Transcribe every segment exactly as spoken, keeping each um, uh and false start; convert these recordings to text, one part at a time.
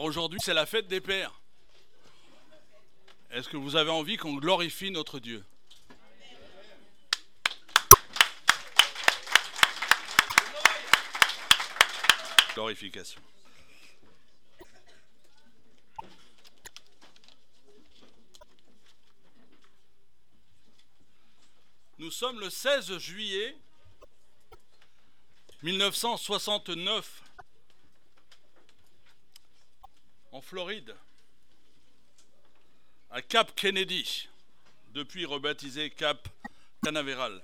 aujourd'hui, c'est la fête des pères. Est-ce que vous avez envie qu'on glorifie notre Dieu? Glorification. Nous sommes le seize juillet mille neuf cent soixante-neuf en Floride, à Cap Kennedy, depuis rebaptisé Cap Canaveral.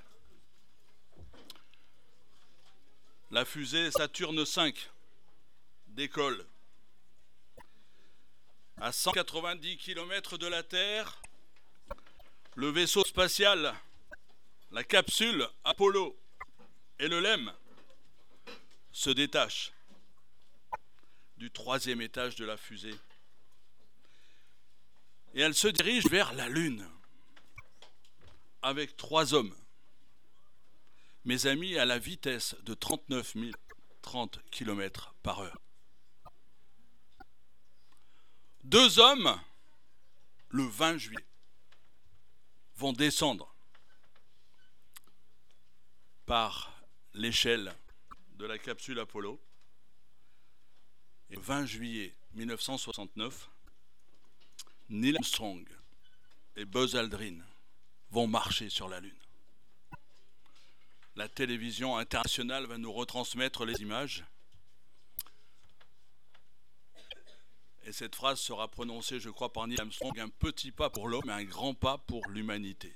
La fusée Saturne cinq décolle. À cent quatre-vingt-dix kilomètres de la Terre, le vaisseau spatial, la capsule Apollo et le L E M se détachent du troisième étage de la fusée. Et elle se dirige vers la Lune avec trois hommes. Mes amis, à la vitesse de trente-neuf mille trente kilomètres par heure. Deux hommes, le vingt juillet, vont descendre par l'échelle de la capsule Apollo. Et le vingt juillet mille neuf cent soixante-neuf, Neil Armstrong et Buzz Aldrin vont marcher sur la Lune. La télévision internationale va nous retransmettre les images. Et cette phrase sera prononcée, je crois, par Neil Armstrong: un petit pas pour l'homme et un grand pas pour l'humanité.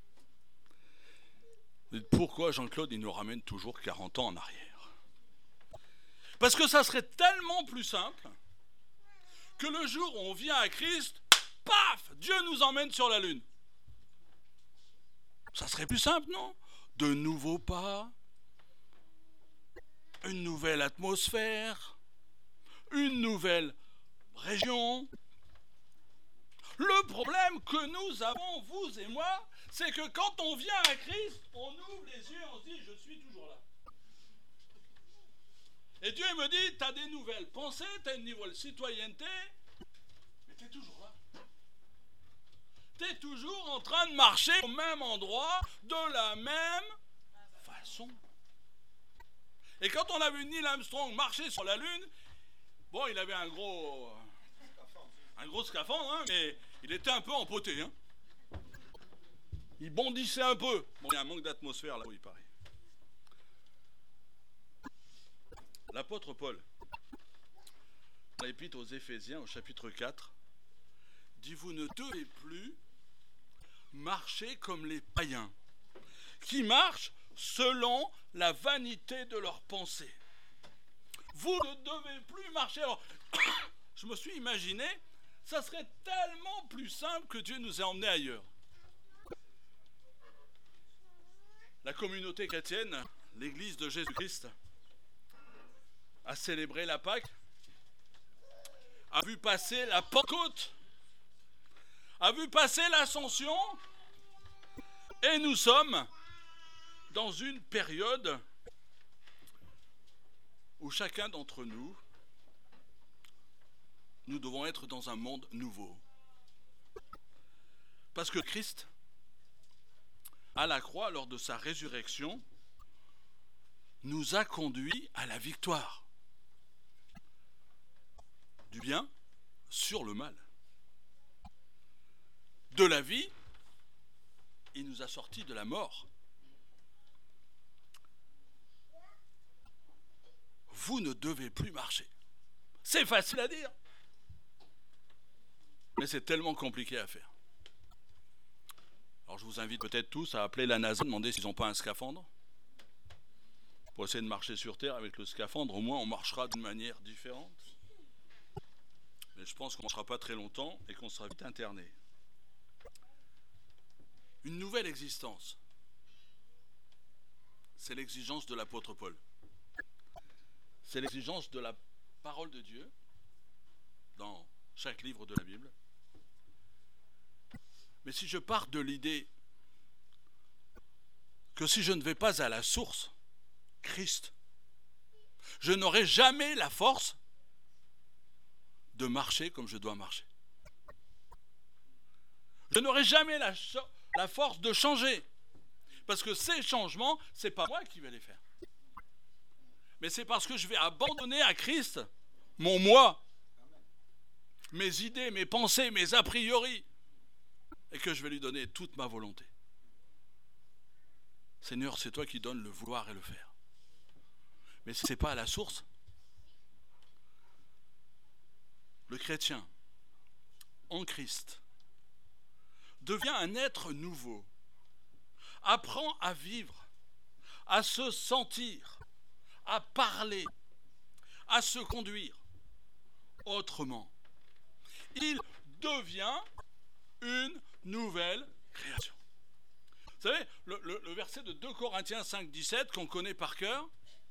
Pourquoi Jean-Claude, il nous ramène toujours quarante ans en arrière? Parce que ça serait tellement plus simple que le jour où on vient à Christ, paf, Dieu nous emmène sur la Lune. Ça serait plus simple, non? De nouveaux pas, une nouvelle atmosphère, une nouvelle région. Le problème que nous avons, vous et moi, c'est que quand on vient à Christ, on ouvre les yeux et on se dit: je suis toujours là. Et Dieu me dit: tu as des nouvelles pensées, tu as une nouvelle citoyenneté, mais tu es toujours là. Tu es toujours en train de marcher au même endroit, de la même façon. Et quand on a vu Neil Armstrong marcher sur la Lune, bon, il avait un gros, un gros scaphandre, hein, mais il était un peu empoté. Hein. Il bondissait un peu. Bon, il y a un manque d'atmosphère là où il paraît. L'apôtre Paul, dans l'épître aux Éphésiens, au chapitre quatre, dit: vous ne devez plus marcher comme les païens, qui marchent selon la vanité de leurs pensées. Vous ne devez plus marcher. Alors, je me suis imaginé, ça serait tellement plus simple que Dieu nous ait emmenés ailleurs. La communauté chrétienne, l'Église de Jésus-Christ, a célébré la Pâque, a vu passer la Pentecôte, a vu passer l'Ascension, et nous sommes dans une période où chacun d'entre nous, nous devons être dans un monde nouveau. Parce que Christ, à la croix, lors de sa résurrection, nous a conduits à la victoire du bien sur le mal. De la vie, il nous a sortis de la mort. Vous ne devez plus marcher. C'est facile à dire, mais c'est tellement compliqué à faire. Alors je vous invite peut-être tous à appeler la NASA, demander s'ils n'ont pas un scaphandre pour essayer de marcher sur Terre. Avec le scaphandre, au moins on marchera d'une manière différente. Mais je pense qu'on ne marchera pas très longtemps et qu'on sera vite interné. Une nouvelle existence, c'est l'exigence de l'apôtre Paul. C'est l'exigence de la parole de Dieu dans chaque livre de la Bible. Mais si je pars de l'idée que si je ne vais pas à la source, Christ, je n'aurai jamais la force de marcher comme je dois marcher. Je n'aurai jamais la, la force de changer. Parce que ces changements, ce n'est pas moi qui vais les faire. Mais c'est parce que je vais abandonner à Christ mon moi, mes idées, mes pensées, mes a priori, et que je vais lui donner toute ma volonté. Seigneur, c'est toi qui donnes le vouloir et le faire. Mais ce n'est pas à la source. Le chrétien, en Christ, devient un être nouveau, apprend à vivre, à se sentir, à parler, à se conduire autrement. Il devient une nouvelle création. Vous savez, le, le, le verset de deux Corinthiens cinq, dix-sept qu'on connaît par cœur,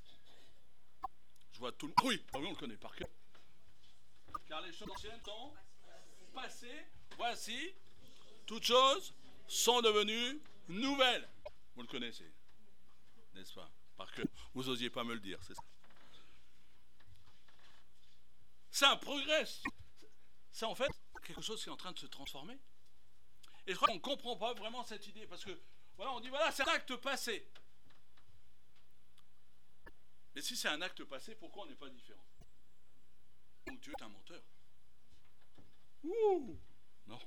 je vois tout le... Oui, oui, on le connaît par cœur. Car les choses anciennes sont passées, voici, toutes choses sont devenues nouvelles. Vous le connaissez, n'est-ce pas? Par cœur. Vous n'osiez pas me le dire, c'est ça. C'est un progrès. C'est en fait quelque chose qui est en train de se transformer. Et je crois qu'on ne comprend pas vraiment cette idée, parce que, voilà, on dit, voilà, c'est un acte passé. Mais si c'est un acte passé, pourquoi on n'est pas différent? Donc Dieu est un menteur. Ouh, non.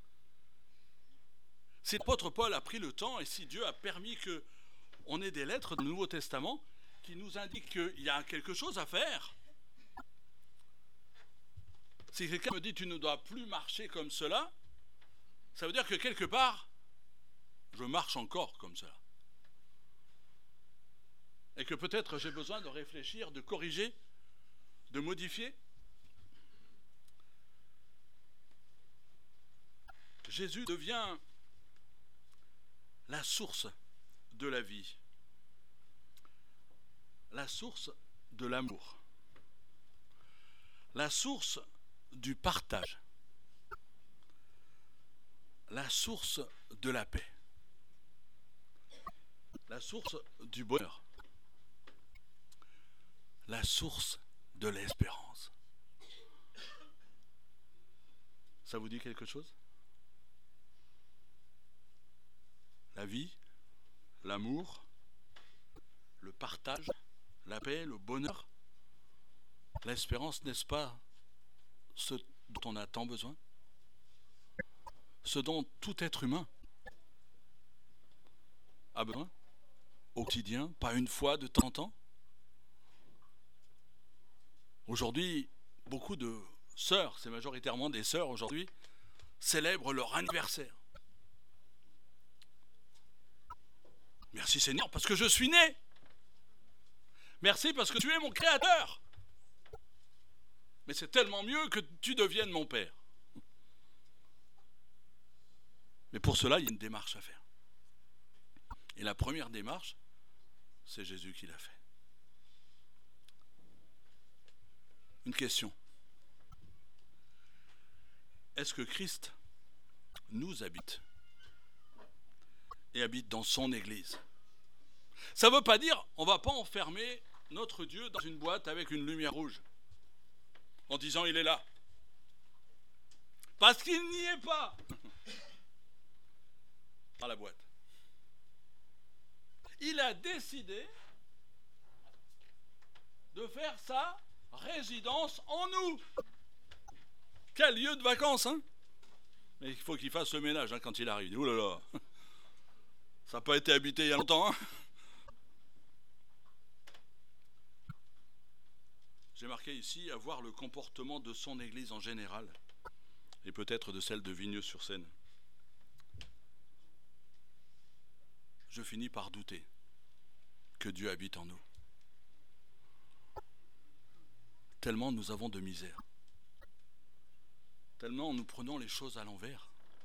Si l'apôtre Paul a pris le temps, et si Dieu a permis qu'on ait des lettres du Nouveau Testament qui nous indiquent qu'il y a quelque chose à faire, si quelqu'un me dit tu ne dois plus marcher comme cela, ça veut dire que quelque part, je marche encore comme cela. Et que peut-être j'ai besoin de réfléchir, de corriger, de modifier. Jésus devient la source de la vie, la source de l'amour, la source du partage, la source de la paix, la source du bonheur, la source de l'espérance. Ça vous dit quelque chose? La vie, l'amour, le partage, la paix, le bonheur, l'espérance, n'est-ce pas ce dont on a tant besoin? Ce dont tout être humain a besoin au quotidien, pas une fois de temps en temps. Aujourd'hui, beaucoup de sœurs, c'est majoritairement des sœurs aujourd'hui, célèbrent leur anniversaire. Merci Seigneur parce que je suis né. Merci parce que tu es mon créateur. Mais c'est tellement mieux que tu deviennes mon père. Mais pour cela, il y a une démarche à faire. Et la première démarche, c'est Jésus qui l'a fait. Une question. Est-ce que Christ nous habite et habite dans son Église? Ça ne veut pas dire on ne va pas enfermer notre Dieu dans une boîte avec une lumière rouge en disant il est là. Parce qu'il n'y est pas dans la boîte. Il a décidé de faire sa résidence en nous. Quel lieu de vacances, hein? Mais il faut qu'il fasse le ménage hein, quand il arrive. Ouh là là, ça n'a pas été habité il y a longtemps. Hein? J'ai marqué ici à voir le comportement de son Église en général et peut-être de celle de Vigneux-sur-Seine. Je finis par douter que Dieu habite en nous. Tellement nous avons de misère. Tellement nous prenons les choses à l'envers.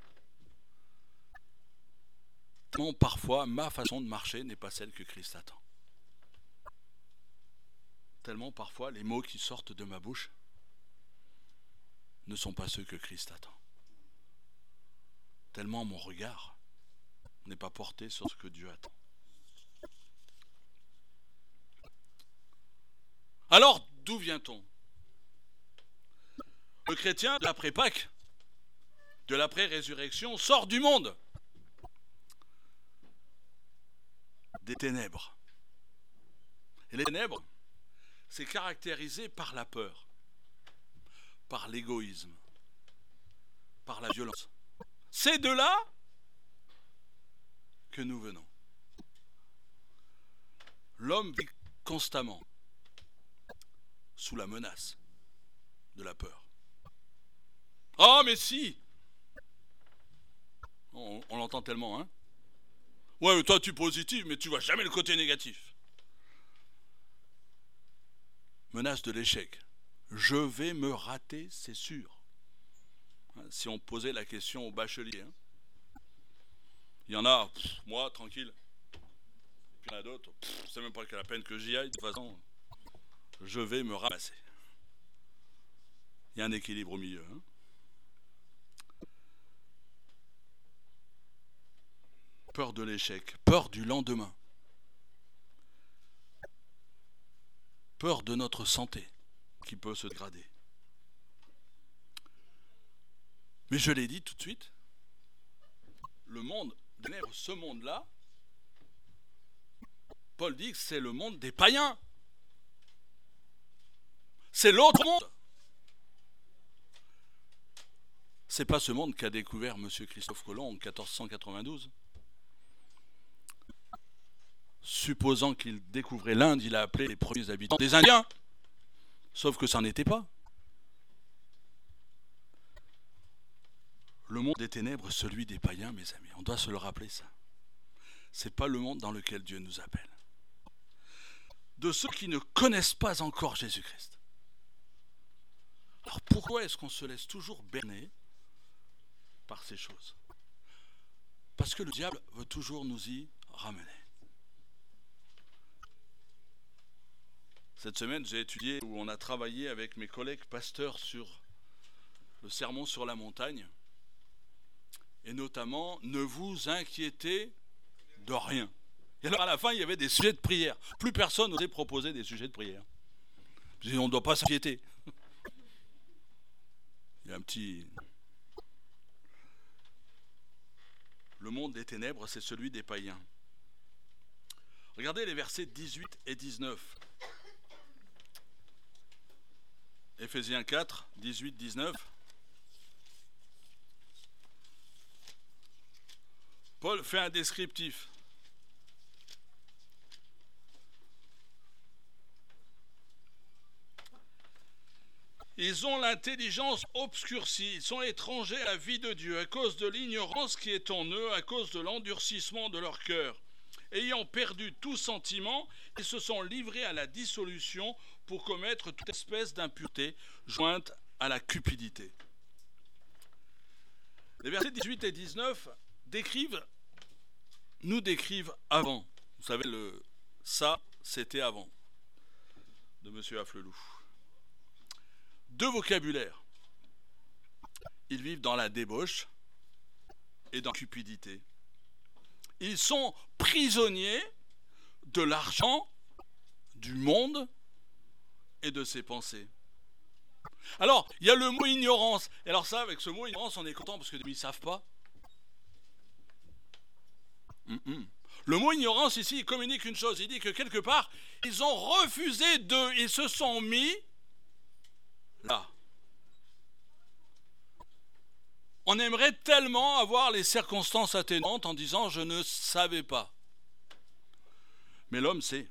Tellement parfois ma façon de marcher n'est pas celle que Christ attend. Tellement parfois les mots qui sortent de ma bouche ne sont pas ceux que Christ attend. Tellement mon regard n'est pas porté sur ce que Dieu attend. Alors, d'où vient-on? Le chrétien de l'après-Pâques, de l'après-résurrection, sort du monde des ténèbres. Et les ténèbres, c'est caractérisé par la peur, par l'égoïsme, par la violence. C'est de là que nous venons. L'homme vit constamment sous la menace de la peur. Ah, mais si! On, on l'entend tellement, hein? Ouais, mais toi, tu es positif, mais tu vois jamais le côté négatif. Menace de l'échec. Je vais me rater, c'est sûr. Si on posait la question aux bacheliers, hein. Il y en a, pff, moi, tranquille. Puis il y en a d'autres, pff, c'est même pas la peine que j'y aille, de toute façon, je vais me ramasser. Il y a un équilibre au milieu, hein. Peur de l'échec, peur du lendemain, peur de notre santé qui peut se dégrader. Mais je l'ai dit tout de suite, le monde, ce monde-là, Paul dit que c'est le monde des païens. C'est l'autre monde. C'est pas ce monde qu'a découvert M. Christophe Colomb en quatorze cent quatre-vingt-douze. Supposant qu'il découvrait l'Inde, il a appelé les premiers habitants des Indiens. Sauf que ça n'en était pas. Le monde des ténèbres, celui des païens, mes amis. On doit se le rappeler, ça. C'est pas le monde dans lequel Dieu nous appelle. De ceux qui ne connaissent pas encore Jésus-Christ. Alors pourquoi est-ce qu'on se laisse toujours berner par ces choses? Parce que le diable veut toujours nous y ramener. Cette semaine, j'ai étudié, où on a travaillé avec mes collègues pasteurs sur le sermon sur la montagne, et notamment, ne vous inquiétez de rien. Et alors à la fin, il y avait des sujets de prière. Plus personne n'osait proposer des sujets de prière. On ne doit pas s'inquiéter. Il y a un petit... Le monde des ténèbres, c'est celui des païens. Regardez les versets dix-huit et dix-neuf. Éphésiens quatre, dix-huit, dix-neuf. Paul fait un descriptif. Ils ont l'intelligence obscurcie, ils sont étrangers à la vie de Dieu à cause de l'ignorance qui est en eux, à cause de l'endurcissement de leur cœur. Ayant perdu tout sentiment, ils se sont livrés à la dissolution pour commettre toute espèce d'impureté jointe à la cupidité. Les versets dix-huit et dix-neuf décrivent, nous décrivent avant. Vous savez, le ça, c'était avant, de M. Afflelou. Deux vocabulaires. Ils vivent dans la débauche et dans la cupidité. Ils sont prisonniers de l'argent, du monde et de ses pensées. Alors, il y a le mot ignorance. Et alors ça, avec ce mot ignorance, on est content parce que ils ne savent pas. Mm-mm. Le mot ignorance ici, il communique une chose. Il dit que quelque part, ils ont refusé d'eux. Ils se sont mis là. On aimerait tellement avoir les circonstances atténuantes en disant « je ne savais pas ». Mais l'homme sait.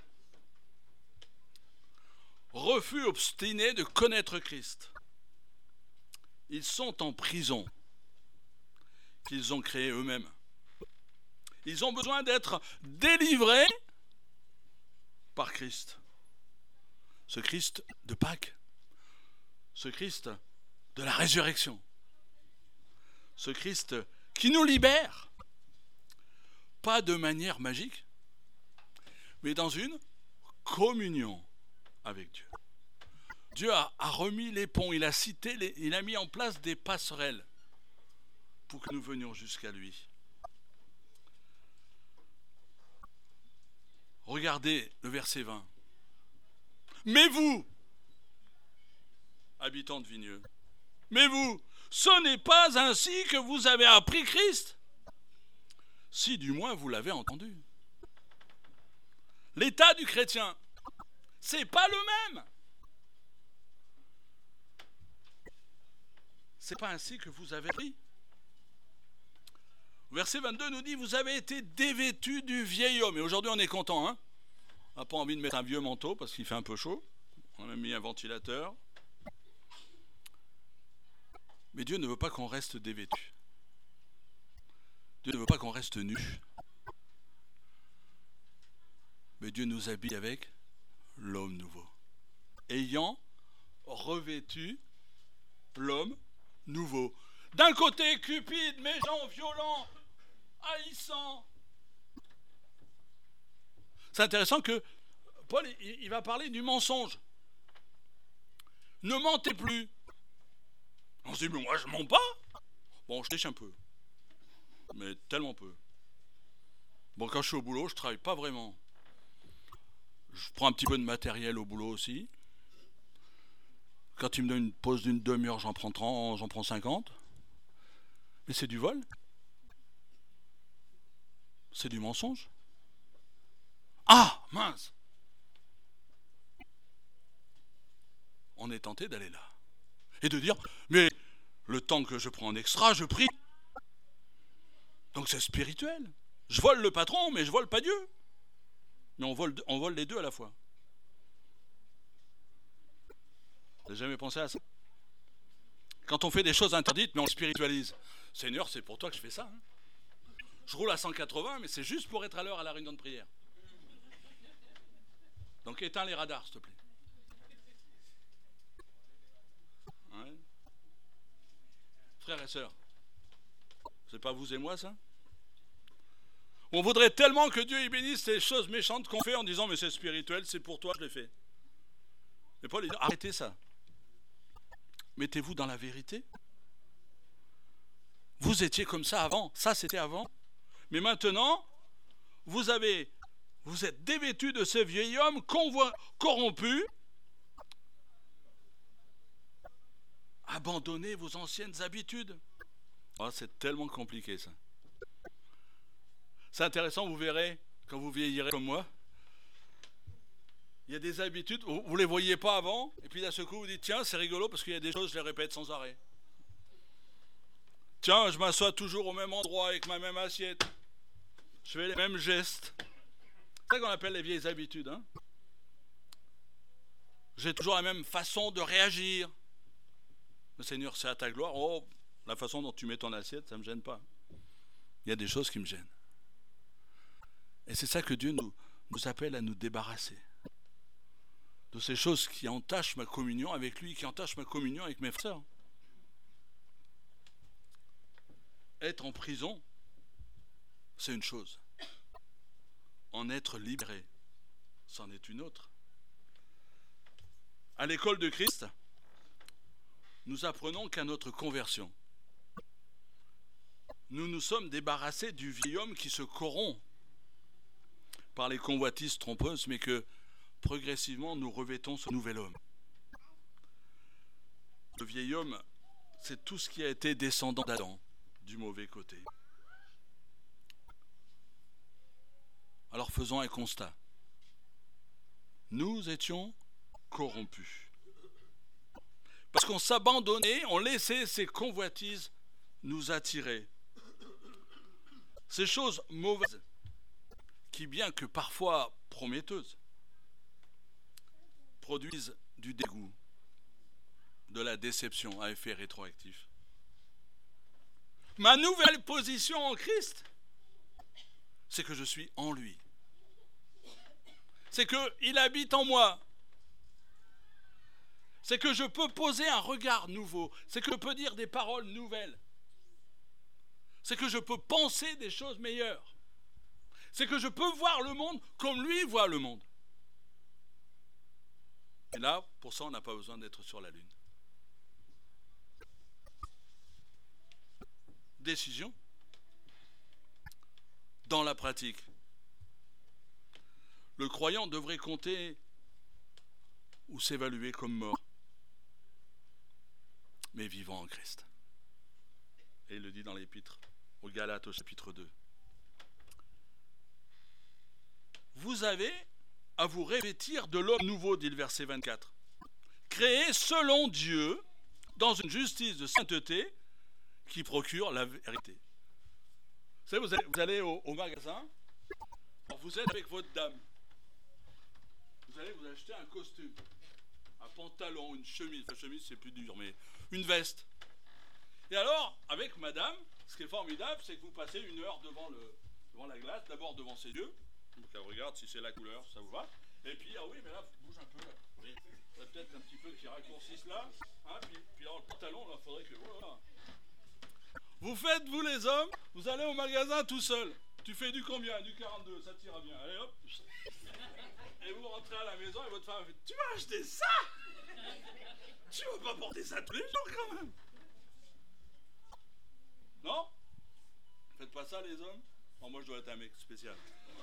Refus obstiné de connaître Christ. Ils sont en prison qu'ils ont créée eux-mêmes. Ils ont besoin d'être délivrés par Christ. Ce Christ de Pâques. Ce Christ de la résurrection. Ce Christ qui nous libère, pas de manière magique, mais dans une communion avec Dieu. Dieu a, a remis les ponts, il a cité, les, il a mis en place des passerelles pour que nous venions jusqu'à lui. Regardez le verset vingt. Mais vous, habitants de Vigneux, Mais vous, ce n'est pas ainsi que vous avez appris Christ. Si du moins vous l'avez entendu. L'état du chrétien, c'est pas le même. C'est pas ainsi que vous avez appris. Verset vingt-deux nous dit, vous avez été dévêtus du vieil homme. Et aujourd'hui on est content, hein. On n'a pas envie de mettre un vieux manteau parce qu'il fait un peu chaud. On a mis un ventilateur. Mais Dieu ne veut pas qu'on reste dévêtu. Dieu ne veut pas qu'on reste nu. Mais Dieu nous habille avec l'homme nouveau. Ayant revêtu l'homme nouveau. D'un côté, cupide, méchant, violent, haïssant. C'est intéressant que Paul, il va parler du mensonge. Ne mentez plus. On se dit, mais moi je mens pas. Bon, je triche un peu. Mais tellement peu. Bon, quand je suis au boulot, je travaille pas vraiment. Je prends un petit peu de matériel au boulot aussi. Quand il me donne une pause d'une demi-heure, j'en prends trente, j'en prends cinquante. Mais c'est du vol. C'est du mensonge. Ah, mince. On est tenté d'aller là. Et de dire, mais le temps que je prends en extra, je prie. Donc c'est spirituel. Je vole le patron, mais je vole pas Dieu. Mais on vole, on vole les deux à la fois. Vous n'avez jamais pensé à ça? Quand on fait des choses interdites, mais on le spiritualise. Seigneur, c'est pour toi que je fais ça. Hein. Je roule à cent quatre-vingts, mais c'est juste pour être à l'heure à la réunion de prière. Donc éteins les radars, s'il te plaît. Ouais. Frères et sœurs, c'est pas vous et moi ça? On voudrait tellement que Dieu y bénisse ces choses méchantes qu'on fait en disant mais c'est spirituel, c'est pour toi, je l'ai fait. Mais Paul il dit arrêtez ça. Mettez-vous dans la vérité. Vous étiez comme ça avant, ça c'était avant. Mais maintenant, vous avez, vous êtes dévêtus de ce vieil homme corrompu. Abandonnez vos anciennes habitudes. Oh, c'est tellement compliqué ça. C'est intéressant, vous verrez, quand vous vieillirez comme moi, il y a des habitudes, vous ne les voyiez pas avant, et puis d'un seul coup vous dites, tiens, c'est rigolo parce qu'il y a des choses, je les répète sans arrêt. Tiens, je m'assois toujours au même endroit avec ma même assiette. Je fais les mêmes gestes. C'est ça qu'on appelle les vieilles habitudes. Hein. J'ai toujours la même façon de réagir. Le Seigneur, c'est à ta gloire. Oh, la façon dont tu mets ton assiette, ça ne me gêne pas. Il y a des choses qui me gênent. Et c'est ça que Dieu nous, nous appelle à nous débarrasser. De ces choses qui entachent ma communion avec lui, qui entachent ma communion avec mes frères. Être en prison, c'est une chose. En être libéré, c'en est une autre. À l'école de Christ, nous apprenons qu'à notre conversion, nous nous sommes débarrassés du vieil homme qui se corrompt par les convoitises trompeuses, mais que progressivement nous revêtons ce nouvel homme. Le vieil homme, c'est tout ce qui a été descendant d'Adam, du mauvais côté. Alors faisons un constat. Nous étions corrompus. Parce qu'on s'abandonnait, on laissait ces convoitises nous attirer. Ces choses mauvaises, qui bien que parfois prometteuses, produisent du dégoût, de la déception à effet rétroactif. Ma nouvelle position en Christ, c'est que je suis en lui. C'est qu'il habite en moi. C'est que je peux poser un regard nouveau. C'est que je peux dire des paroles nouvelles. C'est que je peux penser des choses meilleures. C'est que je peux voir le monde comme lui voit le monde. Et là, pour ça, on n'a pas besoin d'être sur la lune. Décision. Dans la pratique, le croyant devrait compter ou s'évaluer comme mort. mais vivant en Christ. Et il le dit dans l'épître aux Galates au chapitre deux. Vous avez à vous revêtir de l'homme nouveau, dit le verset vingt-quatre, créé selon Dieu dans une justice de sainteté qui procure la vérité. Vous savez, vous allez, vous allez au, au magasin, alors vous êtes avec votre dame, vous allez vous acheter un costume, un pantalon, une chemise, la chemise c'est plus dur, mais une veste. Et alors, avec madame, ce qui est formidable, c'est que vous passez une heure devant, le, devant la glace, d'abord devant ses yeux, donc elle regarde si c'est la couleur, ça vous va, et puis, ah oui, mais là, bouge un peu, là. Oui. Peut-être un petit peu qui raccourcissent là, hein, puis, puis alors le pantalon, là, faudrait que, voilà. Vous faites, vous les hommes, vous allez au magasin tout seul, tu fais du combien? Du quarante-deux, ça t'ira bien, allez hop, et vous rentrez à la maison et votre femme fait, tu vas acheter ça? Tu vas pas porter ça tous les jours quand même? Non? Faites pas ça les hommes? Oh, moi je dois être un mec spécial.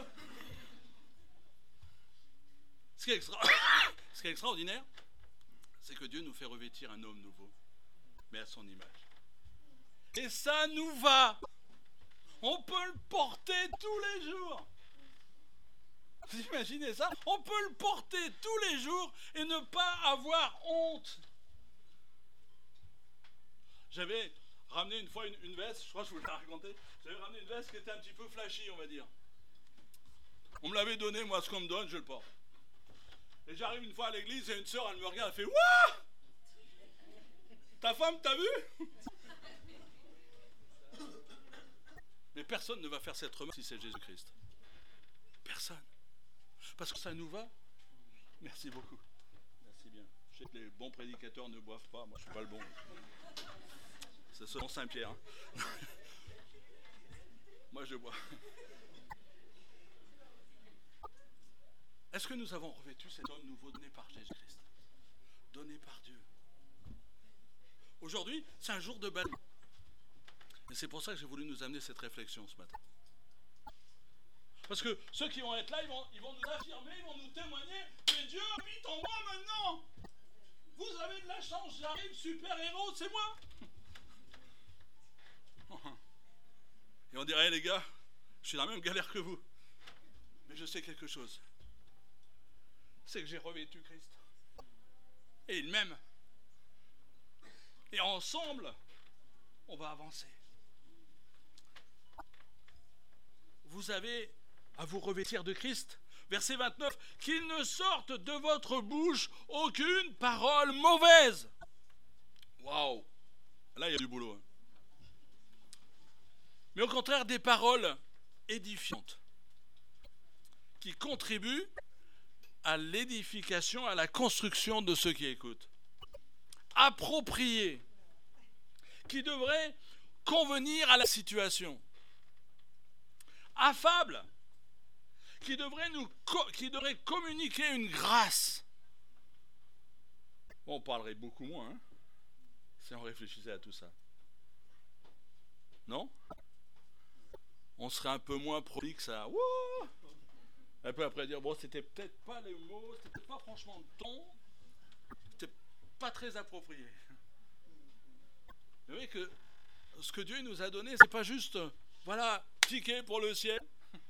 Ce qui est, extra... Ce qui est extraordinaire, c'est que Dieu nous fait revêtir un homme nouveau, mais à son image. Et ça nous va. On peut le porter tous les jours. Vous imaginez ça? On peut le porter tous les jours et ne pas avoir honte. J'avais ramené une fois une, une veste, je crois que je vous l'ai raconté, j'avais ramené une veste qui était un petit peu flashy, on va dire. On me l'avait donné, moi, ce qu'on me donne, je le porte. Et j'arrive une fois à l'église et une sœur, elle me regarde, elle fait « Wouah! Ta femme, t'as vu ?» Mais personne ne va faire cette remarque si c'est Jésus-Christ. Personne. Parce que ça nous va. Merci beaucoup. Merci bien. Je sais que les bons prédicateurs ne boivent pas, moi je suis pas le bon. C'est selon Saint-Pierre. Hein. Moi je bois. Est-ce que nous avons revêtu cet homme nouveau donné par Jésus-Christ? Donné par Dieu. Aujourd'hui, c'est un jour de baptême. Et c'est pour ça que j'ai voulu nous amener cette réflexion ce matin. Parce que ceux qui vont être là, ils vont, ils vont nous affirmer, ils vont nous témoigner que Dieu habite en moi maintenant. Vous avez de la chance, j'arrive, super-héros, c'est moi. Et on dirait, les gars, je suis dans la même galère que vous. Mais je sais quelque chose. C'est que j'ai revêtu Christ. Et il m'aime. Et ensemble, on va avancer. Vous avez à vous revêtir de Christ. Verset vingt-neuf, qu'il ne sorte de votre bouche aucune parole mauvaise. Waouh! Là, il y a du boulot. Hein. Mais au contraire, des paroles édifiantes qui contribuent à l'édification, à la construction de ceux qui écoutent. Appropriées, qui devraient convenir à la situation. Affables, qui devraient nous, qui devraient communiquer une grâce. Bon, on parlerait beaucoup moins, hein, si on réfléchissait à tout ça. Non? On serait un peu moins prolixe à wouh! Un peu après dire, bon, c'était peut-être pas les mots, c'était peut-être pas franchement le ton, c'était pas très approprié. Vous voyez que ce que Dieu nous a donné, c'est pas juste, voilà, ticket pour le ciel,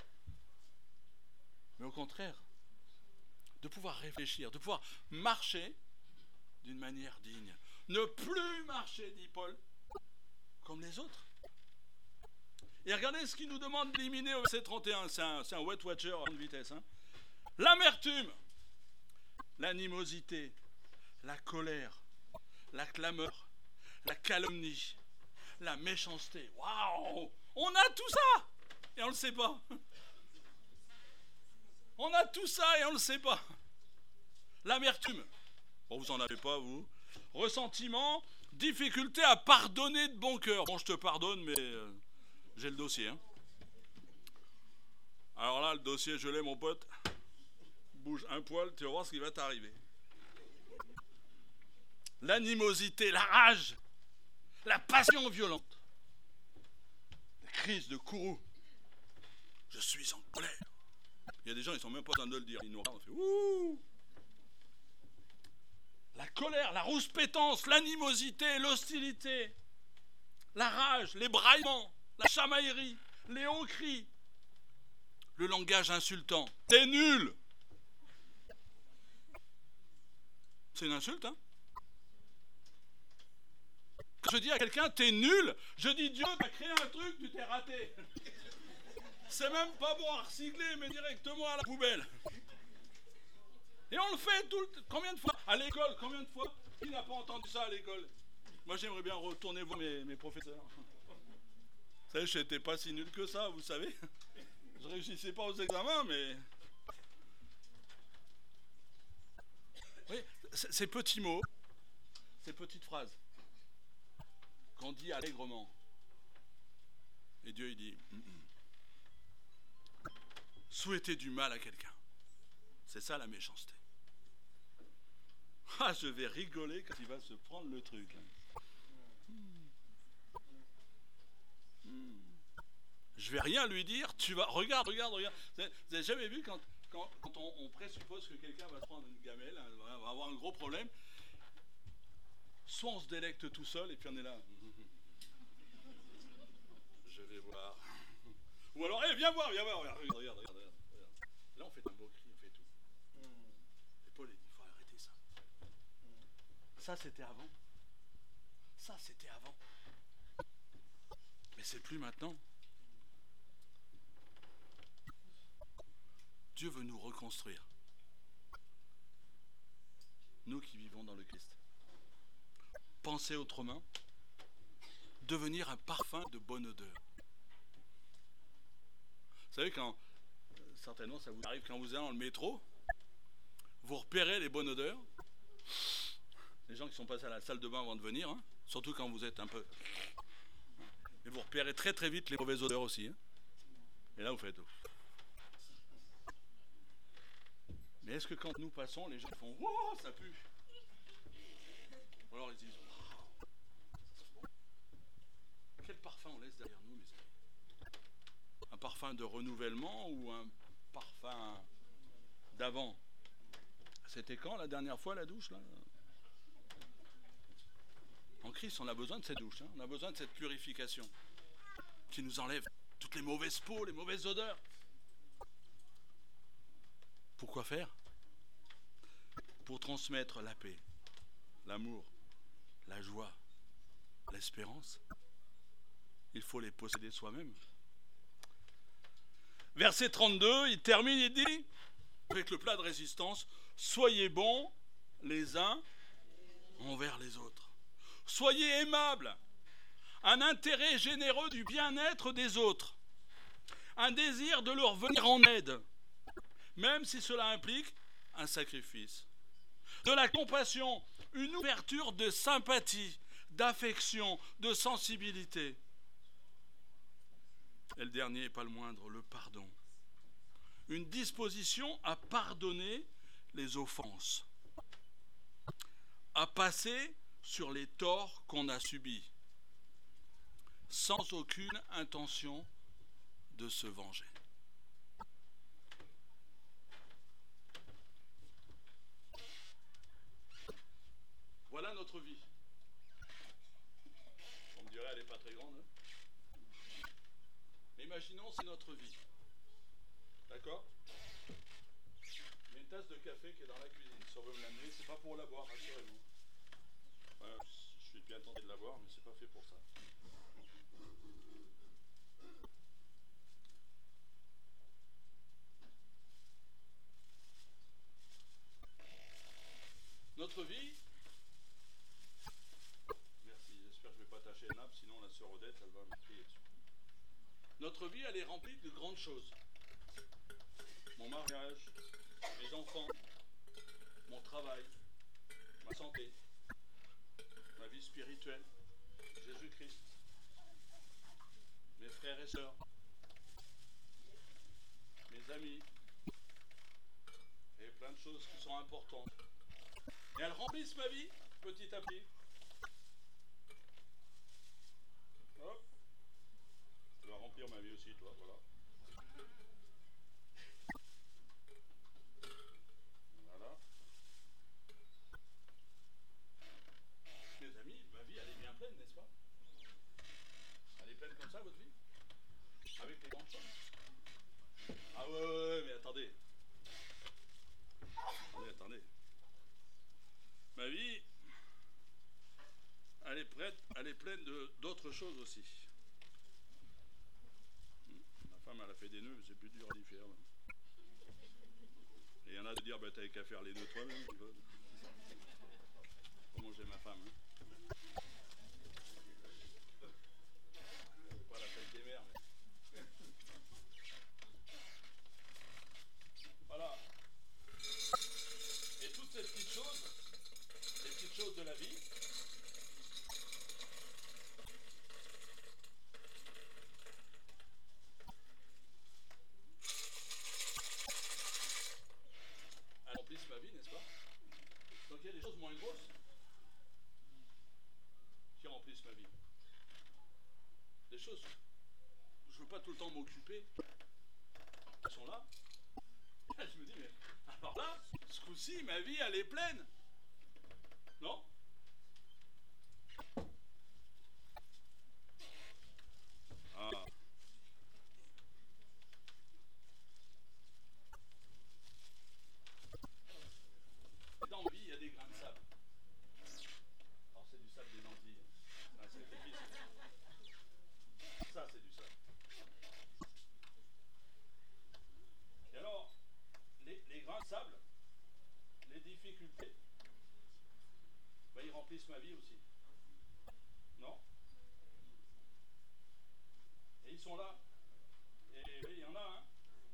mais au contraire, de pouvoir réfléchir, de pouvoir marcher d'une manière digne. Ne plus marcher, dit Paul, comme les autres. Et regardez ce qu'il nous demande d'éliminer au verset trente et un. C'est un, c'est un wet watcher à grande vitesse. Hein. L'amertume, l'animosité, la colère, la clameur, la calomnie, la méchanceté. Waouh! On a tout ça et on ne le sait pas. On a tout ça et on ne le sait pas. L'amertume. Bon, vous n'en avez pas, vous. Ressentiment, difficulté à pardonner de bon cœur. Bon, je te pardonne, mais... Euh, j'ai le dossier. Hein. Alors là, le dossier, je l'ai, mon pote. Bouge un poil, tu vas voir ce qui va t'arriver. L'animosité, la rage, la passion violente, la crise de courroux. Je suis en colère. Il y a des gens, ils ne sont même pas en train de le dire. Ils nous regardent, on fait ouh. la colère, la rouspétance, l'animosité, l'hostilité, la rage, les braillements, la chamaillerie, les hauts cris, le langage insultant. T'es nul! C'est une insulte, hein? Quand je dis à quelqu'un t'es nul, je dis Dieu t'as créé un truc, tu t'es raté. C'est même pas bon à recycler, mais directement à la poubelle. Et on le fait tout le temps. Combien de fois? À l'école, combien de fois? Qui n'a pas entendu ça à l'école? Moi j'aimerais bien retourner voir mes, mes professeurs. Vous savez, je n'étais pas si nul que ça, vous savez. Je réussissais pas aux examens, mais... Oui, ces petits mots, ces petites phrases, qu'on dit allègrement. Et Dieu, il dit, mm -mm. souhaiter du mal à quelqu'un. C'est ça la méchanceté. Ah, je vais rigoler quand il va se prendre le truc. Hmm. Hmm. Je vais rien lui dire, tu vas... Regarde, regarde, regarde. Vous n'avez jamais vu quand, quand, quand on, on présuppose que quelqu'un va se prendre une gamelle, hein, va avoir un gros problème, soit on se délecte tout seul et puis on est là. Je vais voir. Ou alors, hey, viens voir, viens voir, regarde, regarde, regarde, regarde, regarde. Là, on fait un beau cri, on fait tout. Et Paul, il dit, il faut arrêter ça. Ça, c'était avant. Ça, c'était avant. Mais c'est plus maintenant. Dieu veut nous reconstruire. Nous qui vivons dans le Christ. Penser autrement. Devenir un parfum de bonne odeur. Vous savez, quand, certainement ça vous arrive quand vous êtes dans le métro, vous repérez les bonnes odeurs. Les gens qui sont passés à la salle de bain avant de venir, hein, surtout quand vous êtes un peu... Et vous repérez très très vite les mauvaises odeurs aussi. Hein. Et là vous faites... Mais est-ce que quand nous passons, les gens font « Oh, ça pue !» Ou alors ils disent oh, « Quel parfum on laisse derrière nous, mes amis ?» Un parfum de renouvellement ou un parfum d'avant? C'était quand la dernière fois la douche là? En Christ, on a besoin de cette douche, hein. On a besoin de cette purification qui nous enlève toutes les mauvaises peaux, les mauvaises odeurs. Pourquoi faire? Pour transmettre la paix, l'amour, la joie, l'espérance. Il faut les posséder soi-même. Verset trente-deux, il termine, il dit, avec le plat de résistance, soyez bons les uns envers les autres. Soyez aimables, un intérêt généreux du bien-être des autres, un désir de leur venir en aide, même si cela implique un sacrifice. De la compassion, une ouverture de sympathie, d'affection, de sensibilité. Et le dernier, et pas le moindre, le pardon. Une disposition à pardonner les offenses, à passer sur les torts qu'on a subis, sans aucune intention de se venger. Voilà notre vie. On me dirait, elle n'est pas très grande. Hein, mais imaginons, c'est notre vie. D'accord? Il y a une tasse de café qui est dans la cuisine. Si on veut me l'amener, c'est pas pour la boire, rassurez-vous. Ouais, je suis bien tenté de la boire, mais c'est pas fait pour ça. Notre vie... Merci, j'espère que je ne vais pas tâcher la nappe, sinon la sœur Odette, elle va me crier dessus. Notre vie, elle est remplie de grandes choses. Mon mariage, mes enfants, mon travail, ma santé, ma vie spirituelle, Jésus-Christ, mes frères et sœurs, mes amis, et plein de choses qui sont importantes. Et elles remplissent ma vie, petit à petit. Hop. Ça va remplir ma vie aussi, toi, voilà. Voilà. pleine comme ça, votre vie? Avec les grandes choses? Ah ouais, ouais, ouais, mais attendez. Attendez, attendez. Ma vie, elle est prête, elle est pleine de, d'autres choses aussi. Ma femme, elle a fait des nœuds, c'est plus dur à y faire. Là. Et il y en a de dire, bah, t'avais qu'à faire les nœuds toi-même. Comment j'ai ma femme, hein. C'est pas la fête des mères, mais... Voilà. Et toutes ces petites choses, les petites choses de la vie, elles remplissent ma vie, n'est-ce pas? Donc il y a des choses moins grosses qui remplissent ma vie. Des choses, je ne veux pas tout le temps m'occuper. Elles sont là. Je me dis, mais alors là, ce coup-ci, ma vie, elle est pleine. Non? Ah. Dans ma vie, il y a des grains de sable. Alors, c'est du sable des lentilles. Ah, c'est difficile. Ça, c'est du sable. Et alors, les, les grains de sable, les difficultés, ben, ils remplissent ma vie aussi. Non? Et ils sont là. Et oui, il y en a, hein.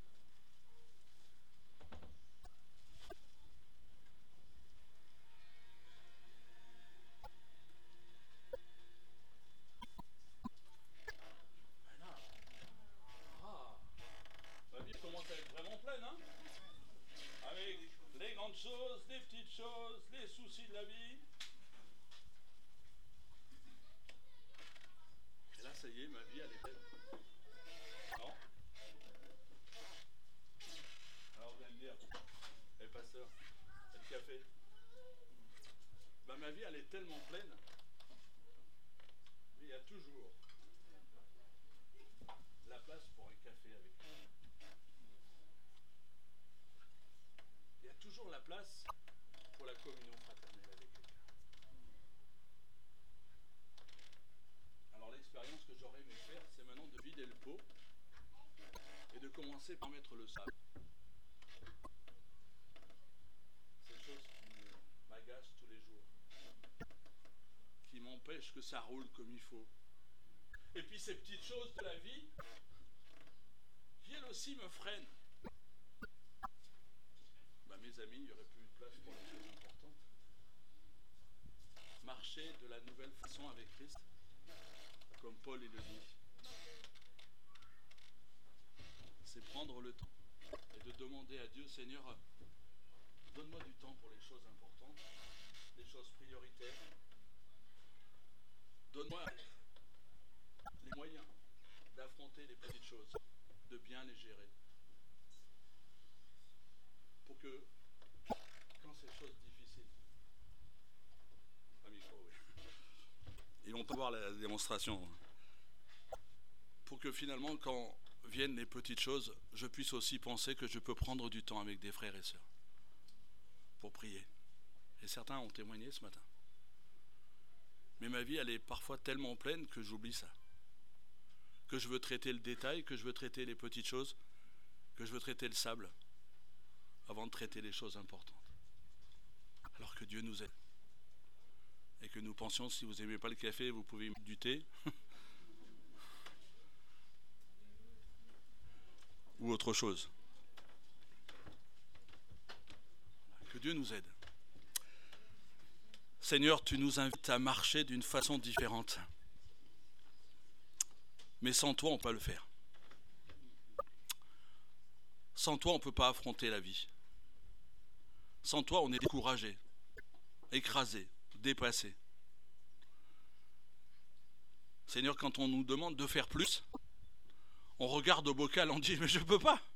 Ah, ma vie commence à être vraiment pleine, hein. Avec les grandes choses, les petites choses, les soucis de la vie. Et là, ça y est, ma vie, elle est pleine. Non? Alors vous allez me dire, eh pasteur, c'est le café. Ben, ma vie, elle est tellement pleine, mais il y a toujours la place pour un café avec lui. Il y a toujours la place pour la communion fraternelle avec quelqu'un. Alors l'expérience que j'aurais aimé faire, c'est maintenant de vider le pot et de commencer par mettre le sable. C'est une chose qui m'agace tous les jours, qui m'empêche que ça roule comme il faut. Et puis ces petites choses de la vie, qui elles aussi me freinent. Bah, mes amis, il n'y aurait plus de place pour les choses importantes. Marcher de la nouvelle façon avec Christ, comme Paul il le dit, c'est prendre le temps et de demander à Dieu, Seigneur, donne-moi du temps pour les choses importantes, les choses prioritaires. Donne-moi les moyens d'affronter les petites choses, de bien les gérer. Pour que, quand ces choses difficiles, un micro, oui. Ils vont pas voir la démonstration. Pour que finalement, quand viennent les petites choses, je puisse aussi penser que je peux prendre du temps avec des frères et sœurs pour prier. Et certains ont témoigné ce matin. Mais ma vie, elle est parfois tellement pleine que j'oublie ça. Que je veux traiter le détail, que je veux traiter les petites choses, que je veux traiter le sable, avant de traiter les choses importantes. Alors que Dieu nous aide. Et que nous pensions, si vous n'aimez pas le café, vous pouvez mettre du thé. Ou autre chose. Que Dieu nous aide. Seigneur, tu nous invites à marcher d'une façon différente. Mais sans toi, on ne peut pas le faire. Sans toi, on ne peut pas affronter la vie. Sans toi, on est découragé, écrasé, dépassé. Seigneur, quand on nous demande de faire plus, on regarde au bocal, on dit, mais je ne peux pas.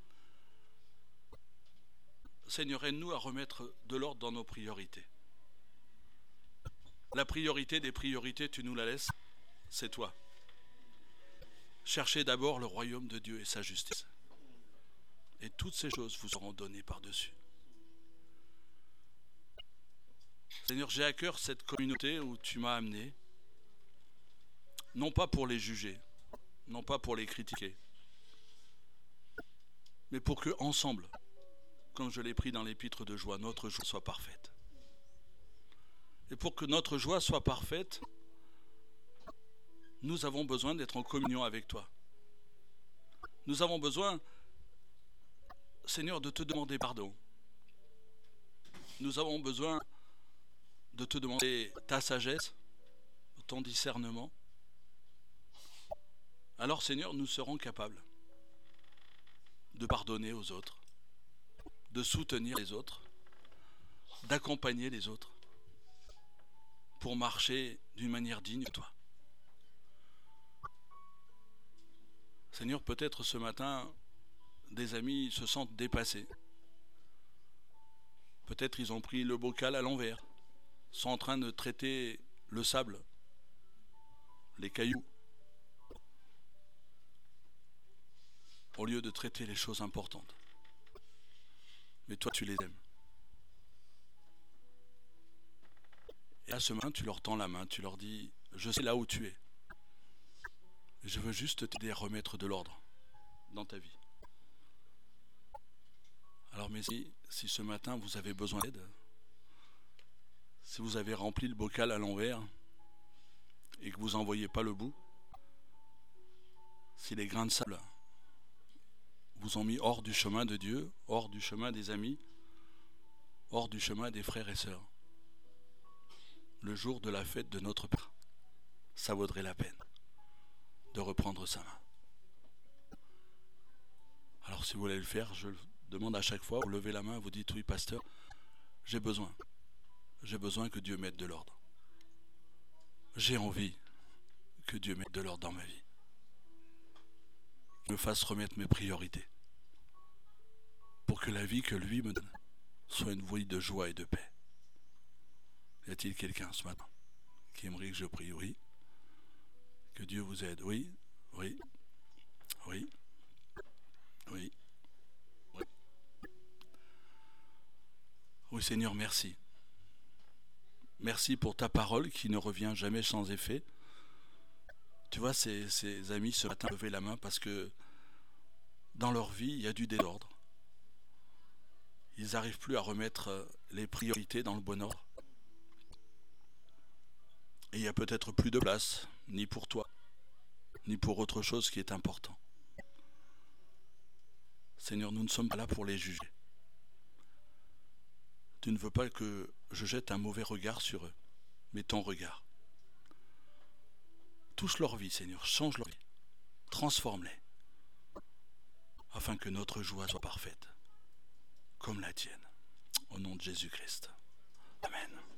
Seigneur, aide-nous à remettre de l'ordre dans nos priorités. La priorité des priorités, tu nous la laisses, c'est toi. Cherchez d'abord le royaume de Dieu et sa justice. Et toutes ces choses vous seront données par-dessus. Seigneur, j'ai à cœur cette communauté où tu m'as amené, non pas pour les juger, non pas pour les critiquer, mais pour que ensemble, comme je l'ai pris dans l'épître de joie, notre joie soit parfaite. Et pour que notre joie soit parfaite, nous avons besoin d'être en communion avec toi. Nous avons besoin, Seigneur, de te demander pardon. Nous avons besoin de te demander ta sagesse, ton discernement. Alors, Seigneur, nous serons capables de pardonner aux autres, de soutenir les autres, d'accompagner les autres pour marcher d'une manière digne de toi. Seigneur, peut-être ce matin, des amis se sentent dépassés. Peut-être ils ont pris le bocal à l'envers, sont en train de traiter le sable, les cailloux, au lieu de traiter les choses importantes. Mais toi, tu les aimes. Et à ce moment, tu leur tends la main, tu leur dis, je sais là où tu es. Je veux juste t'aider à remettre de l'ordre dans ta vie. Alors, mais si, si ce matin vous avez besoin d'aide, si vous avez rempli le bocal à l'envers et que vous n'en voyez pas le bout, si les grains de sable vous ont mis hors du chemin de Dieu, hors du chemin des amis, hors du chemin des frères et sœurs, le jour de la fête de notre Père, ça vaudrait la peine de reprendre sa main. Alors si vous voulez le faire, je demande à chaque fois, vous levez la main, vous dites oui pasteur, j'ai besoin, j'ai besoin que Dieu mette de l'ordre. J'ai envie que Dieu mette de l'ordre dans ma vie. Qu'il me fasse remettre mes priorités. Pour que la vie que lui me donne soit une vie de joie et de paix. Y a-t-il quelqu'un ce matin qui aimerait que je prie? Oui. Que Dieu vous aide. Oui, oui, oui, oui, oui. Oui Seigneur, merci. Merci pour ta parole qui ne revient jamais sans effet. Tu vois, ces, ces amis ce matin levaient la main parce que dans leur vie, il y a du désordre. Ils n'arrivent plus à remettre les priorités dans le bon ordre. Et il n'y a peut-être plus de place, ni pour toi, ni pour autre chose qui est important. Seigneur, nous ne sommes pas là pour les juger. Tu ne veux pas que je jette un mauvais regard sur eux, mais ton regard. Touche leur vie, Seigneur, change leur vie, transforme-les, afin que notre joie soit parfaite, comme la tienne, au nom de Jésus-Christ. Amen.